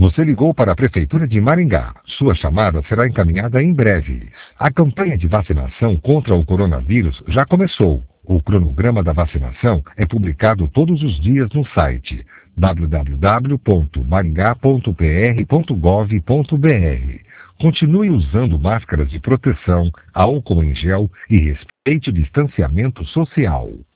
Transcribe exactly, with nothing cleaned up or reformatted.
Você ligou para a Prefeitura de Maringá. Sua chamada será encaminhada em breve. A campanha de vacinação contra o coronavírus já começou. O cronograma da vacinação é publicado todos os dias no site w w w ponto maringá ponto p r ponto gov ponto b r. Continue usando máscaras de proteção, álcool em gel e respeite o distanciamento social.